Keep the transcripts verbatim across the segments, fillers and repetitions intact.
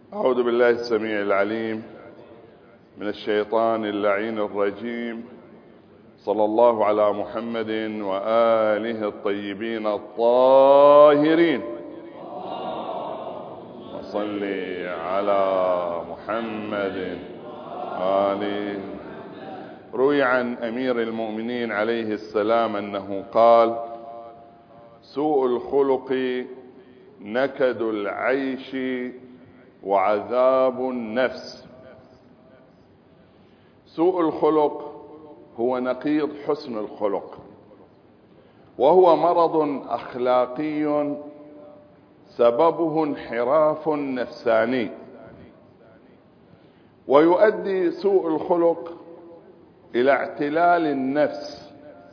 أعوذ بالله السميع العليم من الشيطان اللعين الرجيم. صلى الله على محمد وآله الطيبين الطاهرين. وصل على محمد آله. روي عن أمير المؤمنين عليه السلام أنه قال: سوء الخلق نكد العيش وعذاب النفس. سوء الخلق هو نقيض حسن الخلق، وهو مرض أخلاقي سببه انحراف نفساني، ويؤدي سوء الخلق إلى اعتلال النفس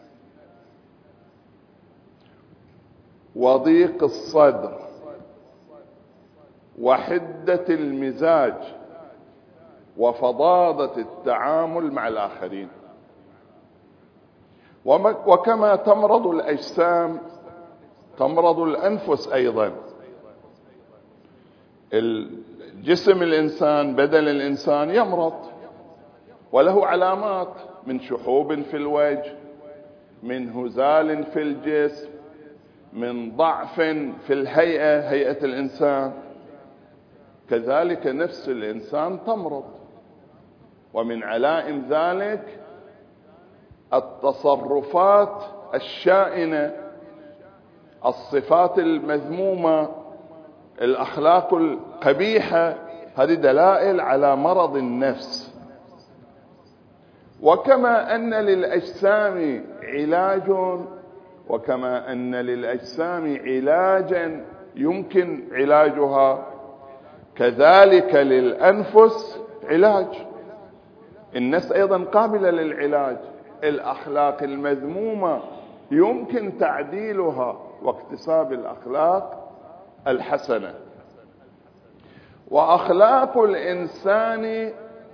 وضيق الصدر وحدة المزاج وفظاظة التعامل مع الآخرين. وكما تمرض الأجسام تمرض الأنفس أيضا. الجسم الإنسان، بدن الإنسان يمرض وله علامات من شحوب في الوجه، من هزال في الجسم، من ضعف في الهيئة، هيئة الإنسان. كذلك نفس الإنسان تمرض، ومن علائم ذلك التصرفات الشائنة، الصفات المذمومة، الأخلاق القبيحة. هذه دلائل على مرض النفس. وكما أن للأجسام علاج، وكما أن للأجسام علاجا يمكن علاجها، كذلك للأنفس علاج. النفس أيضا قابلة للعلاج. الأخلاق المذمومة يمكن تعديلها واكتساب الأخلاق الحسنة. وأخلاق الإنسان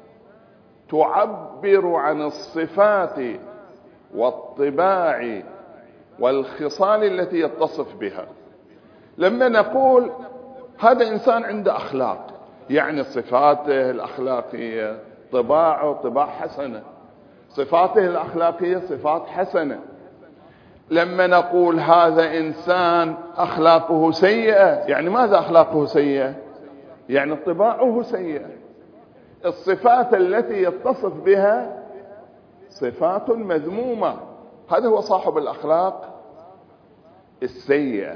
تعبر عن الصفات والطباع والخصال التي يتصف بها. لما نقول هذا إنسان عنده أخلاق، يعني صفاته الأخلاقية، طباعه طباع حسنة، صفاته الأخلاقية صفات حسنة. لما نقول هذا إنسان أخلاقه سيئة، يعني ماذا أخلاقه سيئة؟ يعني طباعه سيئة. الصفات التي يتصف بها صفات مذمومة. هذا هو صاحب الأخلاق السيئة.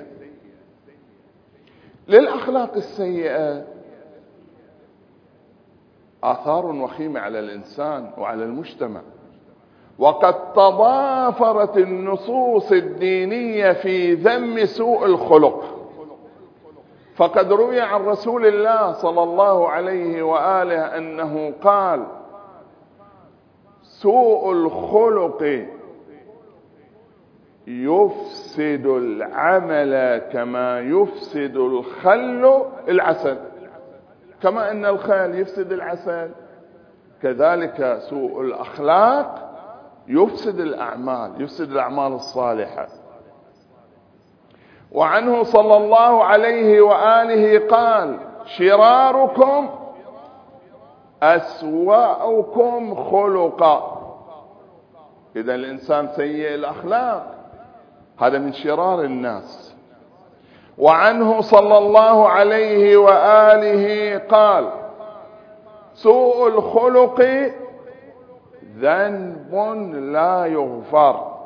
للأخلاق السيئة آثار وخيمة على الإنسان وعلى المجتمع، وقد تضافرت النصوص الدينية في ذم سوء الخلق. فقد روي عن رسول الله صلى الله عليه وآله أنه قال: سوء الخلق يفسد العمل كما يفسد الخل العسل. كما أن الخل يفسد العسل، كذلك سوء الأخلاق يفسد الأعمال، يفسد الأعمال الصالحة. وعنه صلى الله عليه وآله قال: شراركم أسوأكم خلقا. إذا الإنسان سيء الأخلاق هذا من شرار الناس. وعنه صلى الله عليه وآله قال: سوء الخلق ذنب لا يغفر.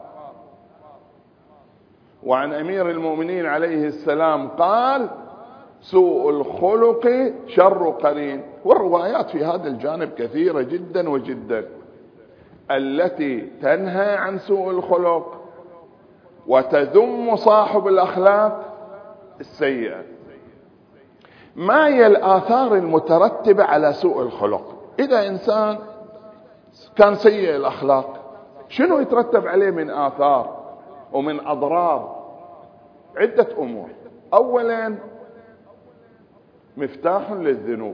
وعن أمير المؤمنين عليه السلام قال: سوء الخلق شر قرين. والروايات في هذا الجانب كثيرة جدا وجدا، التي تنهى عن سوء الخلق وتذم صاحب الأخلاق السيئة. ما هي الآثار المترتبة على سوء الخلق؟ إذا إنسان كان سيء الأخلاق شنو يترتب عليه من آثار ومن أضرار؟ عدة أمور. أولا، مفتاح للذنوب.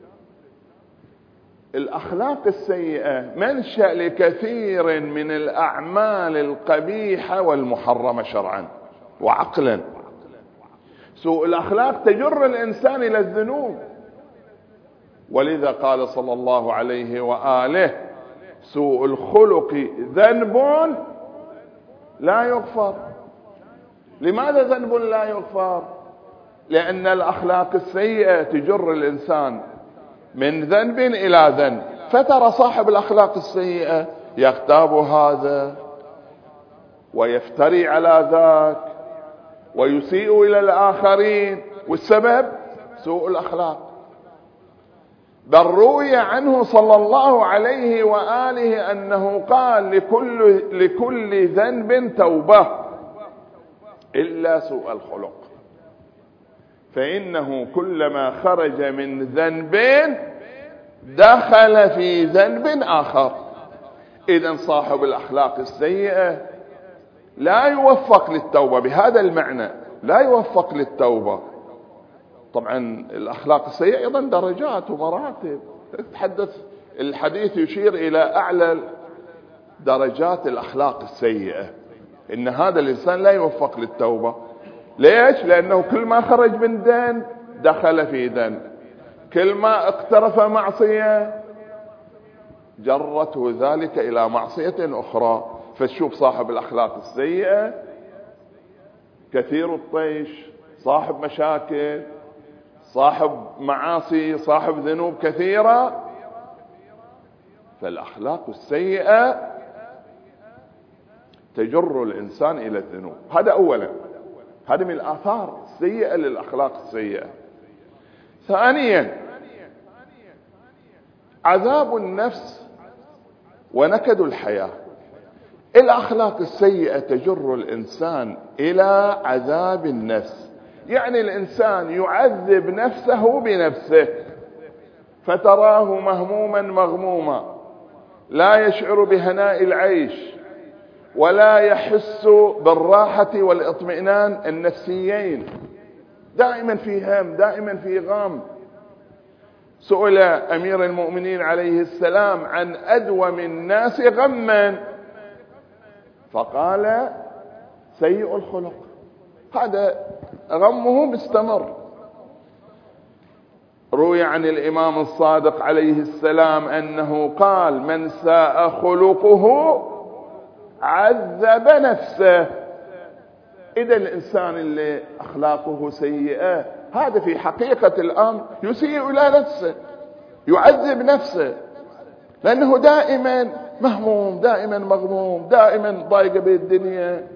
الأخلاق السيئة منشأ لكثير من الأعمال القبيحة والمحرمة شرعا وعقلا. سوء الأخلاق تجر الإنسان إلى الذنوب. ولذا قال صلى الله عليه وآله: سوء الخلق ذنب لا يغفر. لماذا ذنب لا يغفر؟ لأن الأخلاق السيئة تجر الإنسان من ذنب إلى ذنب، فترى صاحب الأخلاق السيئة يغتاب هذا ويفتري على ذاك ويسيء إلى الآخرين، والسبب سوء الأخلاق. بل روي عنه صلى الله عليه وآله أنه قال: لكل, لكل ذنب توبة إلا سوء الخلق، فإنه كلما خرج من ذنب دخل في ذنب آخر. إذن صاحب الأخلاق السيئة لا يوفق للتوبة، بهذا المعنى لا يوفق للتوبة. طبعا الأخلاق السيئة أيضا درجات ومراتب، تتحدث الحديث يشير إلى أعلى درجات الأخلاق السيئة، إن هذا الإنسان لا يوفق للتوبة. ليش؟ لأنه كل ما خرج من ذنب دخل في ذنب، كل ما اقترف معصية جرته ذلك إلى معصية أخرى. فتشوف صاحب الأخلاق السيئة كثير الطيش، صاحب مشاكل، صاحب معاصي، صاحب ذنوب كثيرة. فالأخلاق السيئة تجر الإنسان إلى الذنوب. هذا أولا، هذا من الآثار السيئة للأخلاق السيئة. ثانيا، عذاب النفس ونكد الحياة. الأخلاق السيئة تجر الإنسان إلى عذاب النفس، يعني الإنسان يعذب نفسه بنفسه، فتراه مهموما مغموما، لا يشعر بهناء العيش ولا يحس بالراحة والاطمئنان النفسيين، دائما في هم، دائما في غم. سئل أمير المؤمنين عليه السلام عن أدوم الناس غما، فقال: سيء الخلق. هذا غمه مستمر. روي عن الإمام الصادق عليه السلام أنه قال: من ساء خلقه عذب نفسه. إذا الإنسان اللي أخلاقه سيئة هذا في حقيقة الأمر يسيء إلى نفسه، يعذب نفسه، لأنه دائما مهموم، دائما مغموم، دائما ضايق بالدنيا.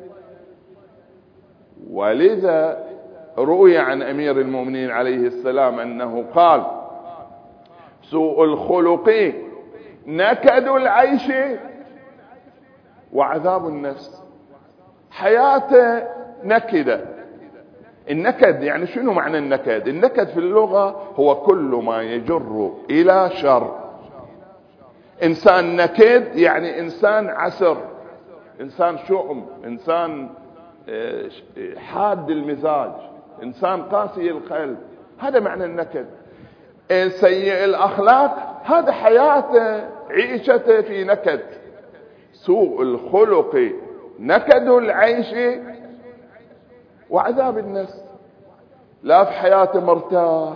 ولذا روي عن أمير المؤمنين عليه السلام أنه قال: سوء الخلق نكد العيش وعذاب النفس. حياته نكدة. النكد يعني شنو معنى النكد؟ النكد في اللغة هو كل ما يجر إلى شر. إنسان نكد يعني إنسان عسر، إنسان شؤم، إنسان حاد المزاج، إنسان قاسي القلب. هذا معنى النكد. سيء الأخلاق هذا حياته، عيشته في نكد. سوء الخلق نكد العيش وعذاب النفس. لا في حياته مرتاح،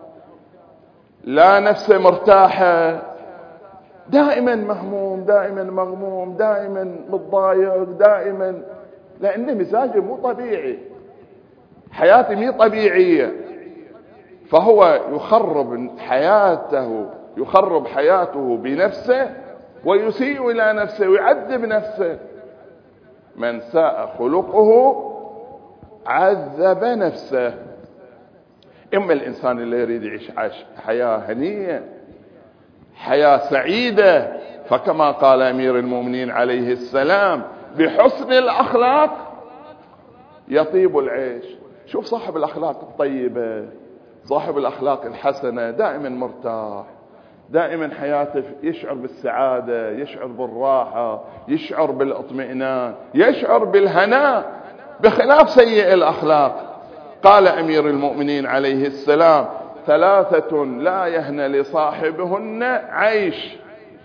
لا نفسه مرتاحة، دائما مهموم، دائما مغموم، دائما متضايق، دائما، لأن مزاجه مو طبيعي، حياته مو طبيعية. فهو يخرب حياته، يخرب حياته بنفسه ويسيء إلى نفسه ويعذب نفسه. من ساء خلقه عذب نفسه. إما الإنسان اللي يريد يعيش حياة هنية، حياة سعيدة، فكما قال أمير المؤمنين عليه السلام: بحسن الأخلاق يطيب العيش. شوف صاحب الأخلاق الطيبة، صاحب الأخلاق الحسنة دائما مرتاح، دائما حياته يشعر بالسعادة، يشعر بالراحة، يشعر بالاطمئنان، يشعر بالهناء، بخلاف سيء الأخلاق. قال أمير المؤمنين عليه السلام: ثلاثة لا يهنى لصاحبهن عيش: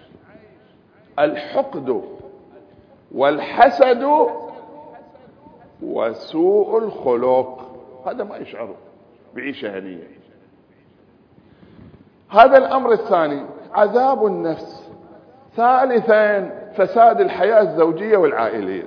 الحقد والحسد وسوء الخلق. هذا ما يشعر بعيشة هنية. هذا الأمر الثاني عذاب النفس. ثالثا فساد الحياة الزوجية والعائلية.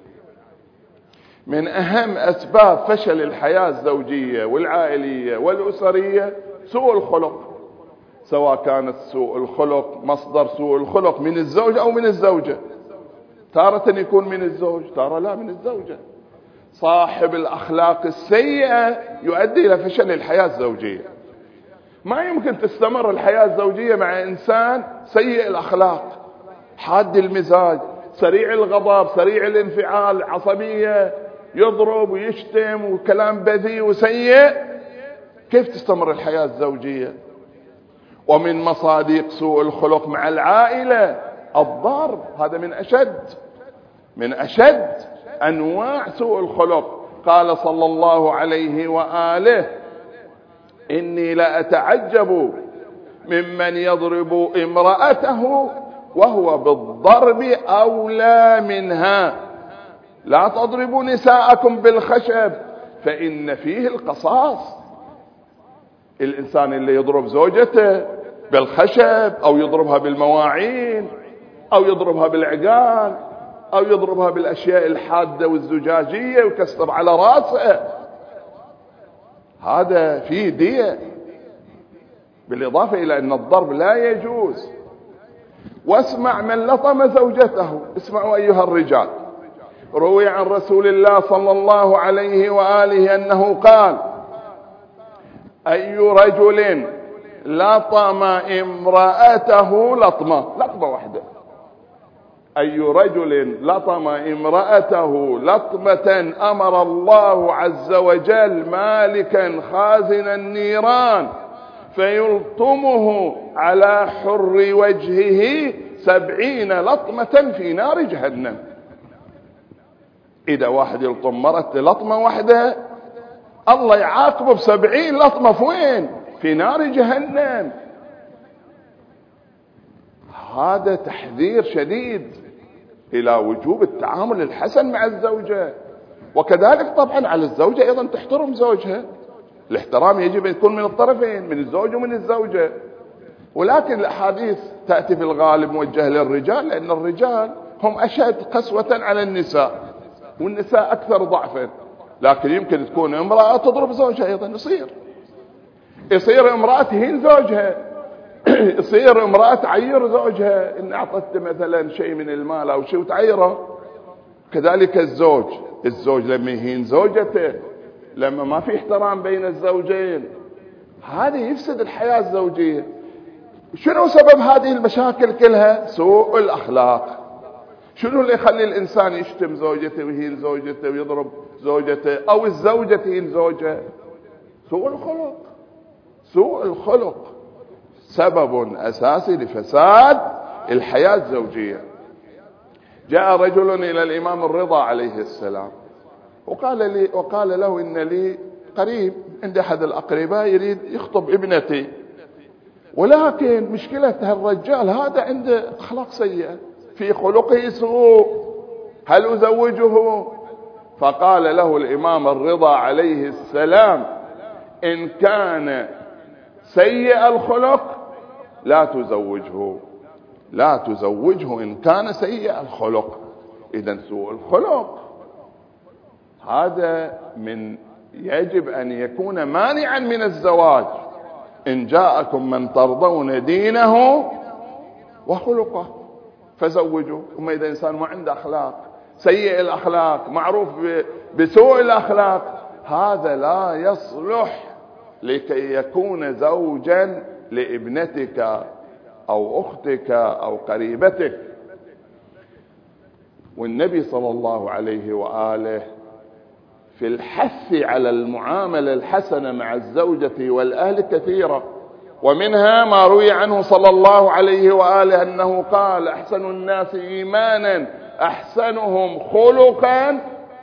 من أهم أسباب فشل الحياة الزوجية والعائلية والأسرية سوء الخلق، سواء كانت سوء الخلق مصدر سوء الخلق من الزوج أو من الزوجة. تارة يكون من الزوج، تارة لا من الزوجة. صاحب الأخلاق السيئة يؤدي إلى فشل الحياة الزوجية. ما يمكن تستمر الحياة الزوجية مع إنسان سيء الأخلاق، حاد المزاج، سريع الغضب، سريع الانفعال، عصبية، يضرب ويشتم وكلام بذيء وسيء. كيف تستمر الحياة الزوجية؟ ومن مصادق سوء الخلق مع العائلة الضرب. هذا من أشد من أشد أنواع سوء الخلق. قال صلى الله عليه وآله: إني لأتعجب ممن يضرب امرأته وهو بالضرب أولى منها. لا تضربوا نساءكم بالخشب فإن فيه القصاص. الإنسان اللي يضرب زوجته بالخشب أو يضربها بالمواعين أو يضربها بالعقال أو يضربها بالأشياء الحادة والزجاجية ويكسر على رأسه، هذا فيه دية، بالإضافة إلى أن الضرب لا يجوز. واسمع من لطم زوجته. اسمعوا أيها الرجال، روي عن رسول الله صلى الله عليه وآله أنه قال: أي رجل لطم امرأته لطمة لطمة واحدة أي رجل لطم امرأته لطمة أمر الله عز وجل مالكا خازن النيران فيلطمه على حر وجهه سبعين لطمة في نار جهنم. إذا واحد يلطم مرته لطمة واحدة الله يعاقبه بسبعين لطمة في وين؟ في نار جهنم. هذا تحذير شديد إلى وجوب التعامل الحسن مع الزوجة. وكذلك طبعا على الزوجة أيضا تحترم زوجها. الاحترام يجب أن يكون من الطرفين، من الزوج ومن الزوجة. ولكن الأحاديث تأتي في الغالب موجهة للرجال، لأن الرجال هم أشد قسوة على النساء والنساء أكثر ضعفا. لكن يمكن تكون امرأة تضرب زوجها أيضا، يصير يصير امرأة تهين زوجها، يصير امرأة تعير زوجها إن أعطت مثلا شيء من المال أو شيء وتعيره. كذلك الزوج الزوج لما يهين زوجته، لما ما في احترام بين الزوجين، هذا يفسد الحياة الزوجية. شنو سبب هذه المشاكل كلها؟ سوء الأخلاق. شنو اللي يخلي الإنسان يشتم زوجته ويهين زوجته ويضرب زوجته أو الزوجة تهين زوجها؟ سوء الخلق. سوء الخلق سبب أساسي لفساد الحياة الزوجية. جاء رجل إلى الإمام الرضا عليه السلام وقال لي وقال له: إن لي قريب عند أحد الأقرباء يريد يخطب ابنتي، ولكن مشكلة هالرجال هذا عنده أخلاق سيئة، في خلقه سوء، هل أزوجه؟ فقال له الإمام الرضا عليه السلام: إن كان سيء الخلق لا تزوجه، لا تزوجه إن كان سيء الخلق. إذن سوء الخلق هذا من يجب أن يكون مانعا من الزواج. إن جاءكم من ترضون دينه وخلقه فزوجوا. أما إذا إنسان ما عنده أخلاق، سيء الأخلاق، معروف بسوء الأخلاق، هذا لا يصلح لكي يكون زوجا لابنتك أو أختك أو قريبتك. والنبي صلى الله عليه وآله في الحث على المعاملة الحسنة مع الزوجة والأهل كثيرة، ومنها ما روي عنه صلى الله عليه وآله أنه قال: أحسن الناس إيمانا أحسنهم خلقا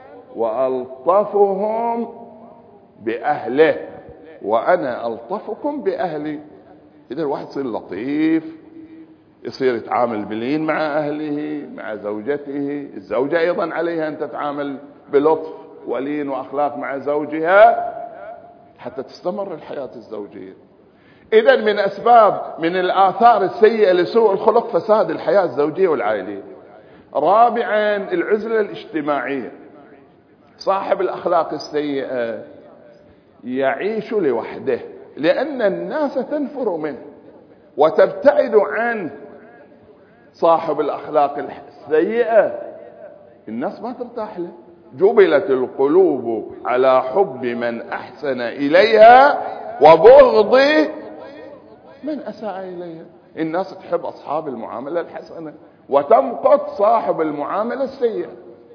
وألطفهم بأهله وأنا ألطفكم بأهلي. إذا الواحد يصير لطيف، يصير يتعامل بلين مع أهله مع زوجته. الزوجة أيضا عليها أن تتعامل بلطف ولين وأخلاق مع زوجها حتى تستمر الحياة الزوجية. إذا من أسباب من الآثار السيئة لسوء الخلق فساد الحياة الزوجية والعائلية. رابعا العزلة الاجتماعية. صاحب الأخلاق السيئة يعيش لوحده لأن الناس تنفر منه وتبتعد عنه. صاحب الأخلاق السيئة الناس ما ترتاح له. جبلت القلوب على حب من أحسن إليها وبغض من أساء إليها. الناس تحب أصحاب المعاملة الحسنة وتمقت صاحب المعاملة السيئة.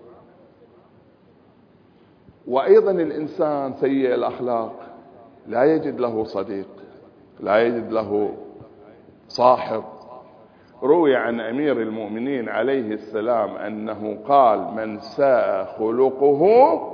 وأيضا الإنسان سيء الأخلاق لا يجد له صديق، لا يجد له صاحب. روي عن أمير المؤمنين عليه السلام أنه قال: من ساء خلقه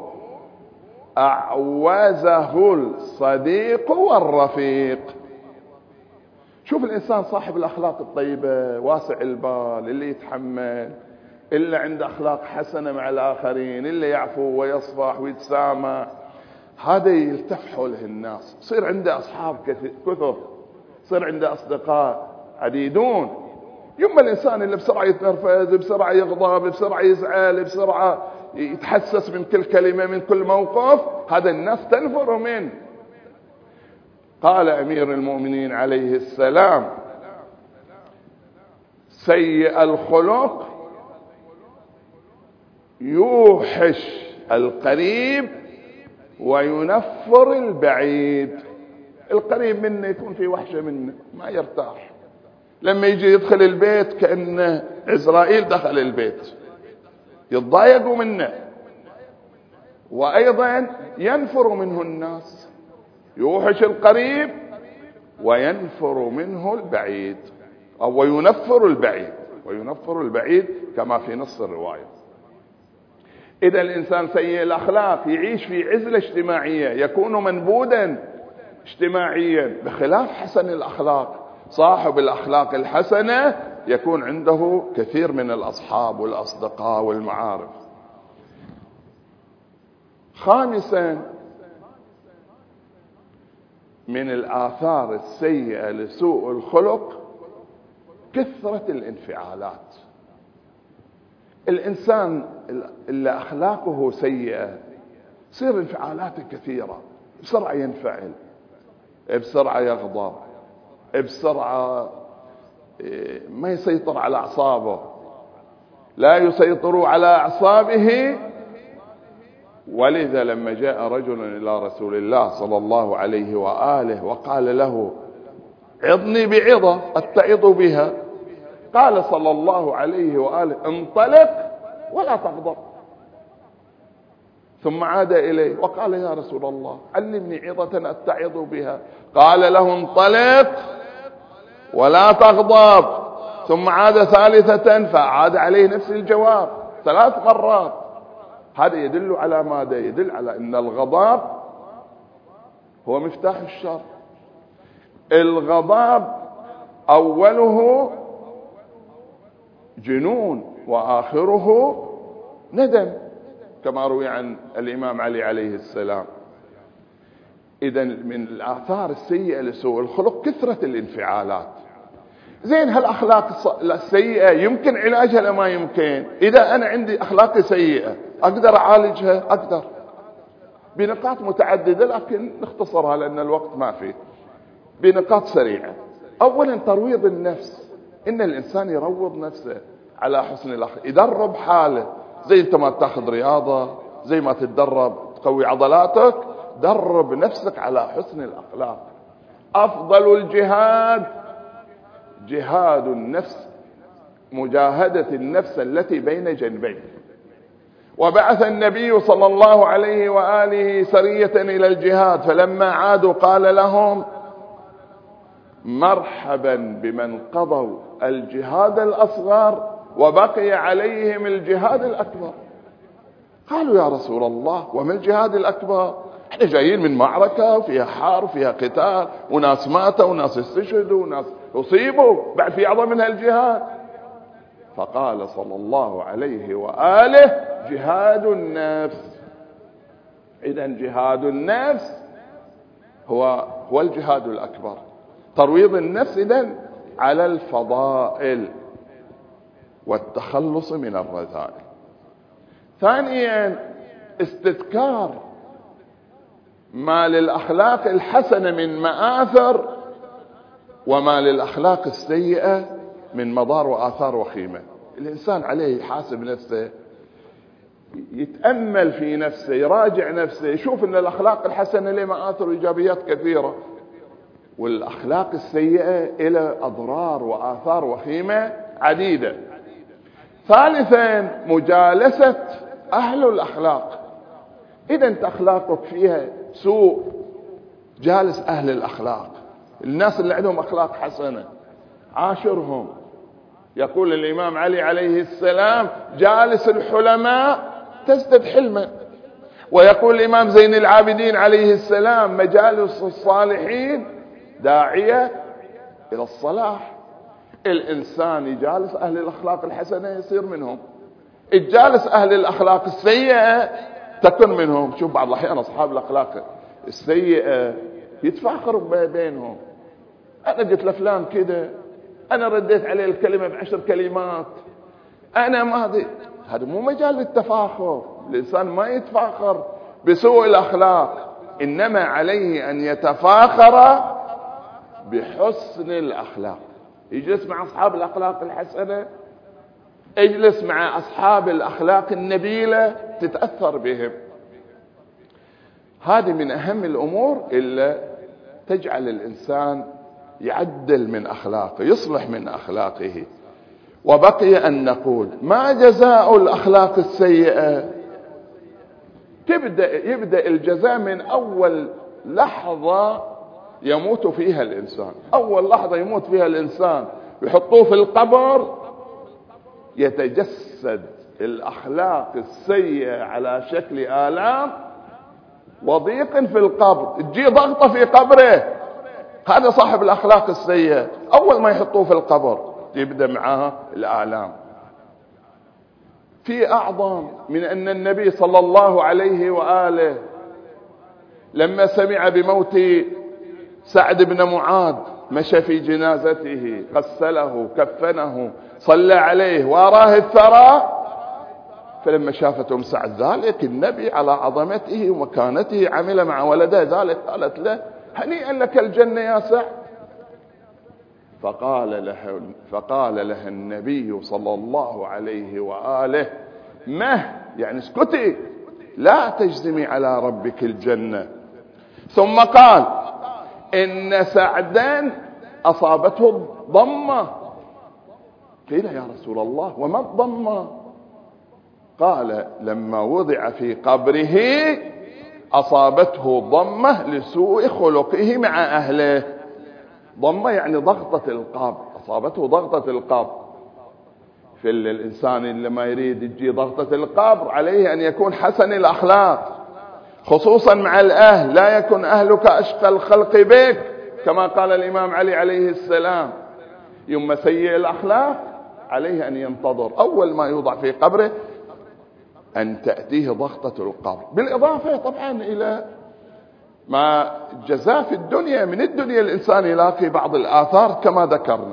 أعوزه الصديق والرفيق. شوف الإنسان صاحب الأخلاق الطيبة واسع البال، اللي يتحمل، اللي عنده أخلاق حسنة مع الآخرين، اللي يعفو ويصفح ويتسامح، هذا يلتف حوله الناس، يصير عنده أصحاب كثر، يصير عنده أصدقاء عديدون. يما الإنسان اللي بسرعة يتنرفز، بسرعة يغضب، بسرعة يزعل، بسرعة يتحسس من كل كلمة، من كل موقف، هذا الناس تنفر منه. قال أمير المؤمنين عليه السلام: سيء الخلق يوحش القريب وينفر البعيد. القريب منه يكون في وحشة منه، ما يرتاح، لما يجي يدخل البيت كأنه إسرائيل دخل البيت، يتضايقوا منه. وأيضا ينفر منه الناس، يوحش القريب وينفر منه البعيد، أو ينفر البعيد، وينفر البعيد كما في نص الرواية. إذا الإنسان سيء الأخلاق يعيش في عزلة اجتماعية، يكون منبوذا اجتماعيا، بخلاف حسن الأخلاق. صاحب الأخلاق الحسنة يكون عنده كثير من الأصحاب والأصدقاء والمعارف. خامسا من الآثار السيئة لسوء الخلق كثرة الانفعالات. الإنسان اللي أخلاقه سيئة تصير انفعالاته كثيرة، بسرعة ينفعل، بسرعة يغضب، بسرعة ما يسيطر على أعصابه، لا يسيطر على أعصابه. ولذا لما جاء رجل إلى رسول الله صلى الله عليه وآله وقال له: عظني بعظة أتعظ بها، قال صلى الله عليه وآله: انطلق ولا تغضب. ثم عاد إليه وقال: يا رسول الله علمني عظة أتعظ بها، قال له: انطلق ولا تغضب. ثم عاد ثالثة فعاد عليه نفس الجواب ثلاث مرات. هذا يدل على ماذا؟ يدل على أن الغضب هو مفتاح الشر. الغضب أوله جنون وآخره ندم، كما روي عن الإمام علي عليه السلام. إذن من الآثار السيئة لسوء الخلق كثرة الانفعالات. زين، هالأخلاق السيئة يمكن علاجها لما يمكن؟ إذا أنا عندي أخلاقي سيئة أقدر أعالجها؟ أقدر بنقاط متعددة، لكن نختصرها لأن الوقت ما فيه. بنقاط سريعة. أولا ترويض النفس، إن الإنسان يروض نفسه على حسن الأخلاق، يدرب حاله. زي أنت ما تاخذ رياضة، زي ما تتدرب تقوي عضلاتك، درب نفسك على حسن الأخلاق. أفضل الجهاد جهاد النفس، مجاهدة النفس التي بين جنبيه. وبعث النبي صلى الله عليه وآله سرية إلى الجهاد، فلما عادوا قال لهم: مرحبا بمن قضوا الجهاد الأصغر وبقي عليهم الجهاد الأكبر. قالوا: يا رسول الله وما الجهاد الأكبر؟ احنا جايين من معركة فيها حرب فيها قتال، وناس ماتوا وناس استشهدوا وناس أصيبوا، بعد في أعظم من هالجهاد؟ فقال صلى الله عليه وآله: جهاد النفس. إذن جهاد النفس هو هو الجهاد الأكبر. ترويض النفس إذن على الفضائل والتخلص من الرذائل. ثانيا استذكار ما للأخلاق الحسنة من مآثر وما للأخلاق السيئة من مضار وآثار وخيمة. الإنسان عليه يحاسب نفسه، يتأمل في نفسه، يراجع نفسه، يشوف أن الأخلاق الحسنة لها مآثر وإيجابيات كثيرة، والأخلاق السيئة إلى أضرار وآثار وخيمة عديدة. ثالثا مجالسة أهل الأخلاق. إذا أنت أخلاقك فيها سوء، جالس أهل الأخلاق، الناس اللي عندهم أخلاق حسنة، عاشرهم. يقول الإمام علي عليه السلام: جالس الحلماء تزدد حلما. ويقول الإمام زين العابدين عليه السلام: مجالس الصالحين داعية إلى الصلاح. الإنسان يجالس أهل الأخلاق الحسنة يصير منهم، الجالس أهل الأخلاق السيئة تكن منهم. شوف بعض الأحيان أصحاب الأخلاق السيئة يتفاخروا بينهم: أنا قلت لفلان كده، أنا رديت عليه الكلمة بعشر كلمات، أنا ما دي. هذا مو مجال للتفاخر. الإنسان ما يتفاخر بسوء الأخلاق، إنما عليه أن يتفاخر بحسن الأخلاق. يجلس مع أصحاب الأخلاق الحسنة، اجلس مع أصحاب الأخلاق النبيلة، تتأثر بهم. هذه من أهم الأمور اللي تجعل الإنسان يعدل من أخلاقه، يصلح من أخلاقه. وبقي أن نقول: ما جزاء الأخلاق السيئة؟ تبدأ يبدأ الجزاء من أول لحظة يموت فيها الإنسان. أول لحظة يموت فيها الإنسان يحطوه في القبر، يتجسد الأخلاق السيئة على شكل آلام وضيق في القبر، تجي ضغطة في قبره. هذا صاحب الأخلاق السيئة، أول ما يحطوه في القبر يبدأ معها الآلام. في أعظم من أن النبي صلى الله عليه وآله لما سمع بموت سعد بن معاذ مشى في جنازته، غسله، كفنه، صلى عليه، واراه الثرى. فلما شافت أم سعد ذلك، النبي على عظمته ومكانته عمل مع ولده ذلك، قالت له: هنيئا لك الجنة يا سعد. فقال له فقال له النبي صلى الله عليه وآله: مه، يعني اسكتي، لا تجزمي على ربك الجنة. ثم قال: إن سعدا أصابته ضمة. قيل: يا رسول الله وما الضمة؟ قال: لما وضع في قبره أصابته ضمة لسوء خلقه مع أهله. ضمة يعني ضغطة القبر، أصابته ضغطة القبر. في الإنسان اللي ما يريد يجي ضغطة القبر عليه أن يكون حسن الأخلاق، خصوصا مع الأهل. لا يكن أهلك أشقى الخلق بك، كما قال الإمام علي عليه السلام. يوم سيء الأخلاق عليه أن ينتظر أول ما يوضع في قبره أن تأتيه ضغطة القبر، بالإضافة طبعا إلى ما جزاء في الدنيا. من الدنيا الإنسان يلاقي بعض الآثار كما ذكرنا.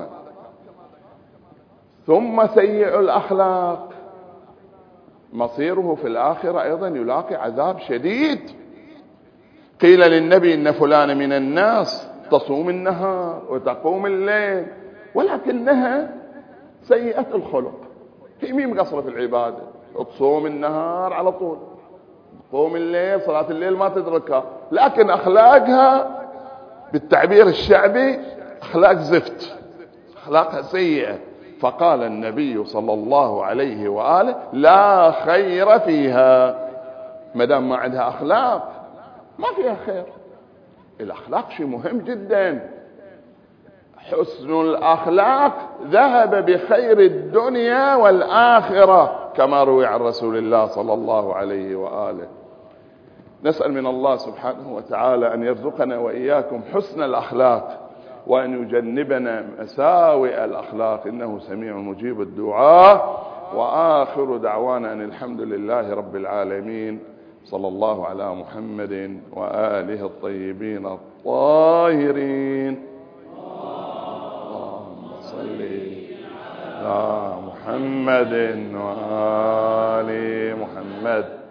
ثم سيء الأخلاق مصيره في الآخرة أيضا يلاقي عذاب شديد. قيل للنبي: إن فلان من الناس تصوم النهار وتقوم الليل، ولكنها سيئة الخلق، في مين قصرة العبادة، تصوم النهار على طول، تقوم الليل، صلاة الليل ما تدركها، لكن أخلاقها بالتعبير الشعبي أخلاق زفت، أخلاقها سيئة. فقال النبي صلى الله عليه وآله: لا خير فيها. مدام ما عندها أخلاق ما فيها خير. الأخلاق شيء مهم جدا. حسن الأخلاق ذهب بخير الدنيا والآخرة، كما روي عن رسول الله صلى الله عليه وآله. نسأل من الله سبحانه وتعالى أن يرزقنا وإياكم حسن الأخلاق، وأن يجنبنا مساوئ الأخلاق، إنه سميع مجيب الدعاء. وآخر دعوانا أن الحمد لله رب العالمين. صلى الله على محمد وآله الطيبين الطاهرين. صل على محمد وآل محمد.